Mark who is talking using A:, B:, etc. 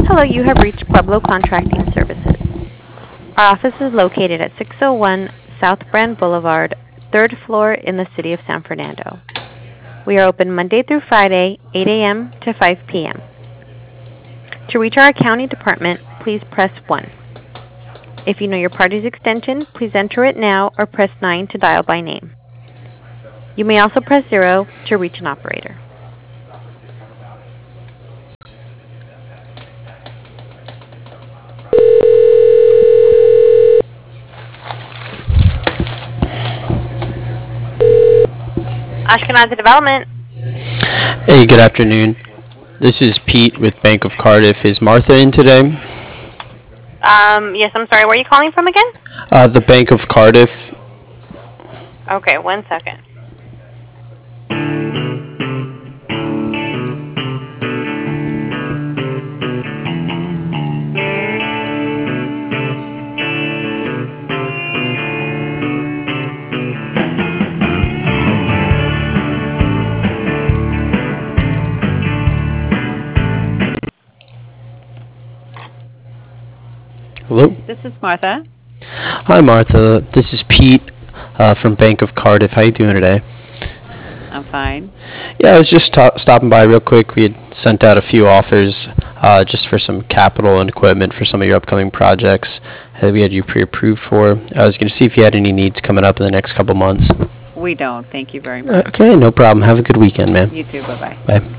A: Hello, you have reached Pueblo Contracting Services. Our office is located at 601 South Brand Boulevard, 3rd floor in the city of San Fernando. We are open Monday through Friday, 8 a.m. to 5 p.m. To reach our accounting department, please press 1. If you know your party's extension, please enter it now or press 9 to dial by name. You may also press 0 to reach an operator. Ashkenazi Development.
B: Hey, good afternoon. This is Pete with Bank of Cardiff. Is Martha in today?
A: Yes, I'm sorry. Where are you calling from again?
B: The Bank of Cardiff.
A: Okay, 1 second.
B: Hello?
C: This is Martha.
B: Hi, Martha. This is Pete from Bank of Cardiff. How you doing today?
C: I'm fine.
B: Yeah, I was just stopping by real quick. We had sent out a few offers just for some capital and equipment for some of your upcoming projects that we had you pre-approved for. I was going to see if you had any needs coming up in the next couple months.
C: We don't. Thank you very much.
B: Okay, no problem. Have a good weekend, man.
C: You too. Bye-bye.
B: Bye.